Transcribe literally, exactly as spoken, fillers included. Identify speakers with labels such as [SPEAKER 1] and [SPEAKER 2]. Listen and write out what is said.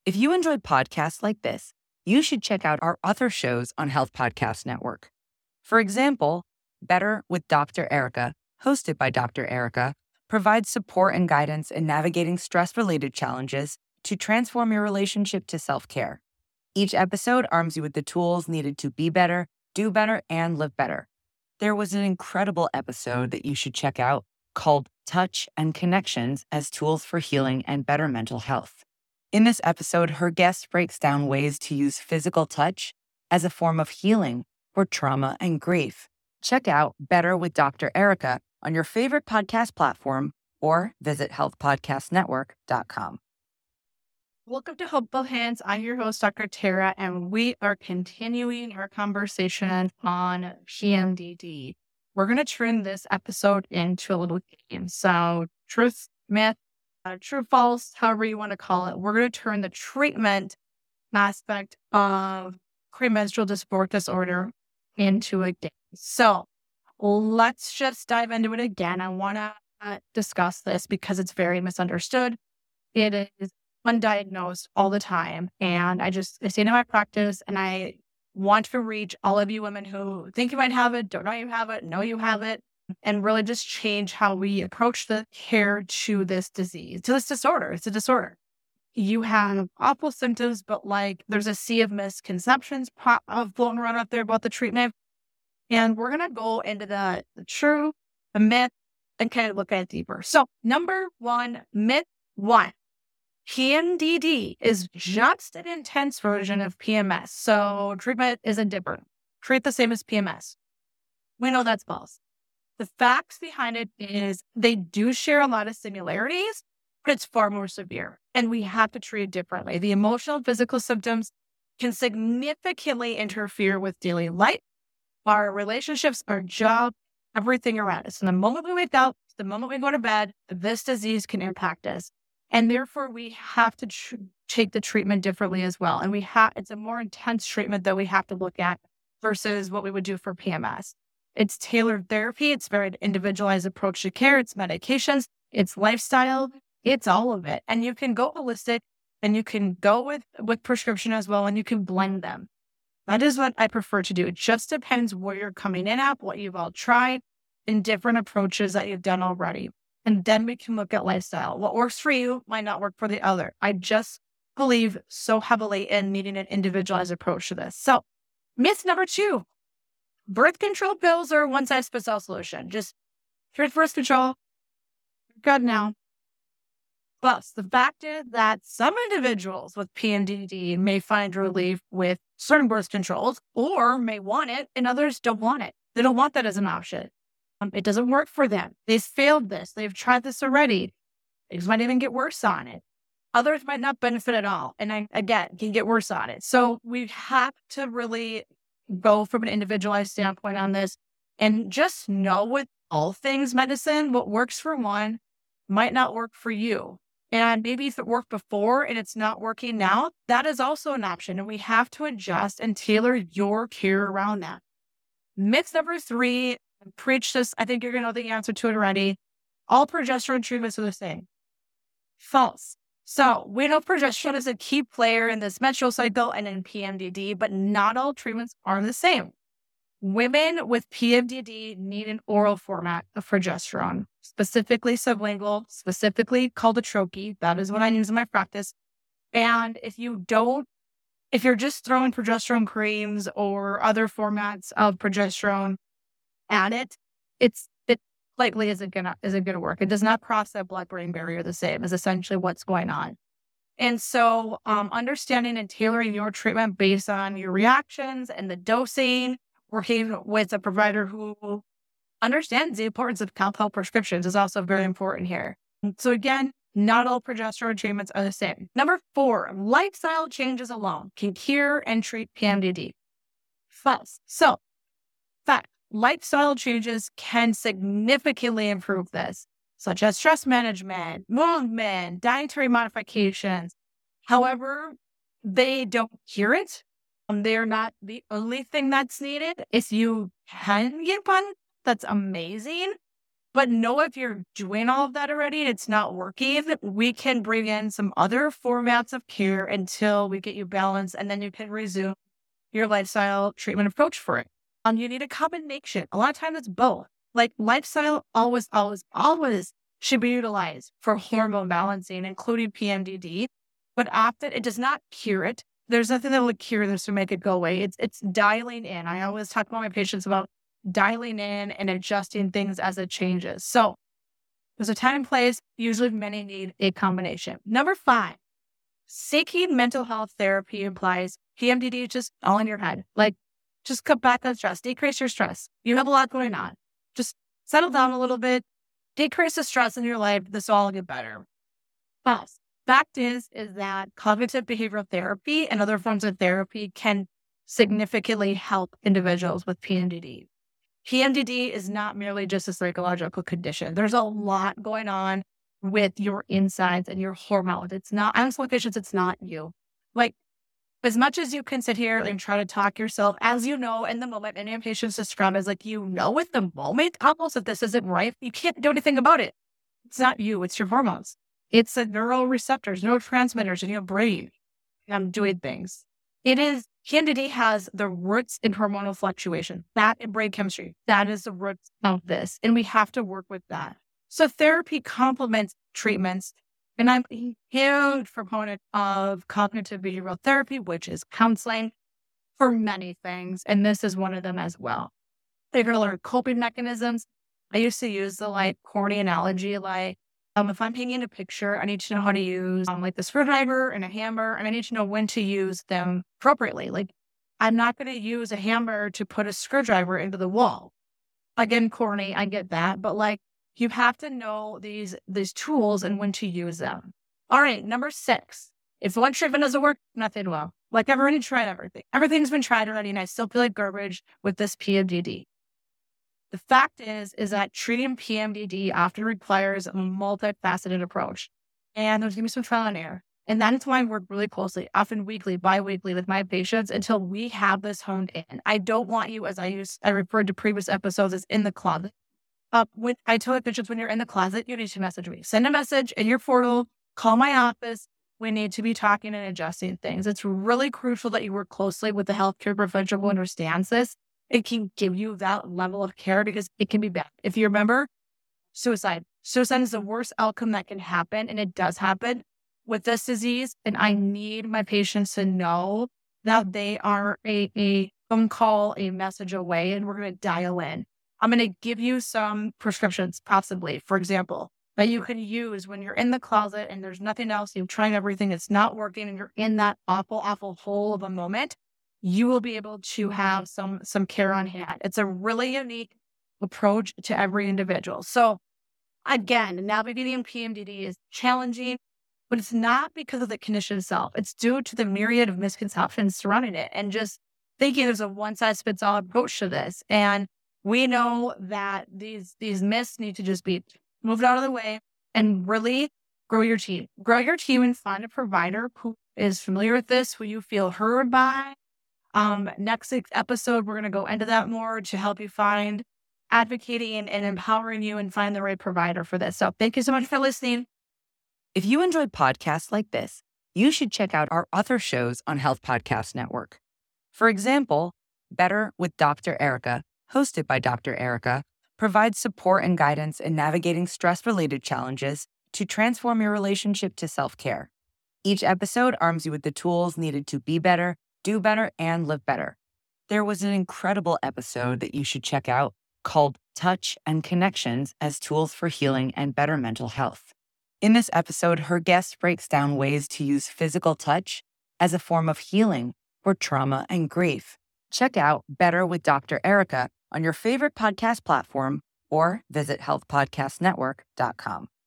[SPEAKER 1] If you enjoyed podcasts like this, you should check out our other shows on Health Podcast Network. For example, Better with Doctor Erica, hosted by Doctor Erica, provides support and guidance in navigating stress-related challenges to transform your relationship to self-care. Each episode arms you with the tools needed to be better, do better, and live better. There was an incredible episode that you should check out called Touch and Connections as Tools for Healing and Better Mental Health. In this episode, her guest breaks down ways to use physical touch as a form of healing for trauma and grief. Check out Better with Doctor Erica on your favorite podcast platform or visit health podcast network dot com.
[SPEAKER 2] Welcome to Hopeful Hands. I'm your host, Doctor Tara, and we are continuing our conversation on P M D D. We're going to turn this episode into a little game. So truth, myth, uh, true, false, however you want to call it. We're going to turn the treatment aspect of premenstrual dysphoric disorder into a game. So let's just dive into it again. I want to uh, discuss this because it's very misunderstood. It is undiagnosed all the time. And I just, I stay in my practice and I want to reach all of you women who think you might have it, don't know you have it, know you have it, and really just change how we approach the care to this disease, to this disorder. It's a disorder. You have awful symptoms, but like there's a sea of misconceptions pop, uh, floating around out there about the treatment. And we're going to go into the, the true, the myth, and kind of look at it deeper. So number one, myth one. P M D D is just an intense version of P M S. So treatment isn't different. Treat the same as P M S. We know that's false. The facts behind it is they do share a lot of similarities, but it's far more severe. And we have to treat it differently. The emotional and physical symptoms can significantly interfere with daily life, our relationships, our job, everything around us. From the moment we wake up, the moment we go to bed, this disease can impact us. And therefore, we have to tr- take the treatment differently as well. And we have it's a more intense treatment that we have to look at versus what we would do for P M S. It's tailored therapy. It's very individualized approach to care. It's medications. It's lifestyle. It's all of it. And you can go holistic and you can go with, with prescription as well, and you can blend them. That is what I prefer to do. It just depends where you're coming in at, what you've all tried, and different approaches that you've done already. And then we can look at lifestyle. What works for you might not work for the other. I just believe so heavily in needing an individualized approach to this. So myth number two, birth control pills are one size fits all solution. Just here's birth control. You're good now. Plus, the fact is that some individuals with P M D D may find relief with certain birth controls or may want it and others don't want it. They don't want that as an option. Um, it doesn't work for them. They've failed this. They've tried this already. Things might even get worse on it. Others might not benefit at all. And I, again, can get worse on it. So we have to really go from an individualized standpoint on this and just know with all things medicine, what works for one might not work for you. And maybe if it worked before and it's not working now, that is also an option. And we have to adjust and tailor your care around that. Myth number three, preach this. I think you're going to know the answer to it already. All progesterone treatments are the same. False. So we know progesterone is a key player in this menstrual cycle and in P M D D, but not all treatments are the same. Women with P M D D need an oral format of progesterone, specifically sublingual, specifically called a troche. That is what I use in my practice. And if you don't, if you're just throwing progesterone creams or other formats of progesterone at it, it's it likely isn't gonna isn't gonna work. It does not cross that blood-brain barrier the same is essentially what's going on. And so um, understanding and tailoring your treatment based on your reactions and the dosing, working with a provider who understands the importance of compound prescriptions is also very important here. So again, not all progesterone treatments are the same. Number four, lifestyle changes alone can cure and treat P M D D. False. So, fact. Lifestyle changes can significantly improve this, such as stress management, movement, dietary modifications. However, they don't cure it. Um, they're not the only thing that's needed. If you can get one, that's amazing. But know if you're doing all of that already and it's not working, we can bring in some other formats of care until we get you balanced, and then you can resume your lifestyle treatment approach for it. Um, you need a combination. A lot of times it's both. Like lifestyle always, always, always should be utilized for hormone balancing, including P M D D, but often it does not cure it. There's nothing that will cure this or make it go away. It's it's dialing in. I always talk about my patients about dialing in and adjusting things as it changes. So there's a time and place. Usually many need a combination. Number five, seeking mental health therapy implies P M D D is just all in your head. Like, just cut back on stress, decrease your stress. You have a lot going on. Just settle down a little bit, decrease the stress in your life. This will all get better. But fact is, is that cognitive behavioral therapy and other forms of therapy can significantly help individuals with P M D D. P M D D is not merely just a psychological condition. There's a lot going on with your insides and your hormones. It's not, I'm telling patients, it's not you. Like, as much as you can sit here and try to talk yourself, as you know, in the moment, many of patients describe as like, you know, at the moment, almost that this isn't right. You can't do anything about it. It's not you, it's your hormones. It's the neuroreceptors, neurotransmitters in your brain. I'm doing things. It is, P M D D has the roots in hormonal fluctuation, that in brain chemistry. That is the roots of this. And we have to work with that. So therapy complements treatments. And I'm a huge proponent of cognitive behavioral therapy, which is counseling for many things. And this is one of them as well. They're going to learn coping mechanisms. I used to use the like corny analogy, like, Um, if I'm painting a picture, I need to know how to use um, like the screwdriver and a hammer, and I need to know when to use them appropriately. Like, I'm not going to use a hammer to put a screwdriver into the wall. Again, corny, I get that, but like, you have to know these these tools and when to use them. All right, number six. If one treatment doesn't work, nothing will. Like, I've already tried everything. Everything's been tried already, and I still feel like garbage with this P M D D. The fact is, is that treating P M D D often requires a multifaceted approach. And there's going to be some trial and error. And that is why I work really closely, often weekly, bi-weekly with my patients until we have this honed in. I don't want you, as I used, I referred to previous episodes, as in the closet. Uh, when I tell my patients, when you're in the closet, you need to message me. Send a message in your portal, call my office. We need to be talking and adjusting things. It's really crucial that you work closely with the healthcare professional who understands this. It can give you that level of care because it can be bad. If you remember, suicide. Suicide is the worst outcome that can happen, and it does happen with this disease. And I need my patients to know that they are a, a phone call, a message away, and we're going to dial in. I'm going to give you some prescriptions, possibly, for example, that you can use when you're in the closet and there's nothing else. You've tried everything, it's not working, and you're in that awful, awful hole of a moment. You will be able to have some some care on hand. It's a really unique approach to every individual. So again, navigating P M D D is challenging, but it's not because of the condition itself. It's due to the myriad of misconceptions surrounding it and just thinking there's a one-size-fits-all approach to this. And we know that these these myths need to just be moved out of the way and really grow your team. Grow your team and find a provider who is familiar with this, who you feel heard by. Um, next episode, we're going to go into that more to help you find advocating and empowering you and find the right provider for this. So thank you so much for listening.
[SPEAKER 1] If you enjoyed podcasts like this, you should check out our other shows on Health Podcast Network. For example, Better with Doctor Erica, hosted by Doctor Erica, provides support and guidance in navigating stress-related challenges to transform your relationship to self-care. Each episode arms you with the tools needed to be better, do better, and live better. There was an incredible episode that you should check out called Touch and Connections as Tools for Healing and Better Mental Health. In this episode, her guest breaks down ways to use physical touch as a form of healing for trauma and grief. Check out Better with Doctor Erica on your favorite podcast platform or visit health podcast network dot com.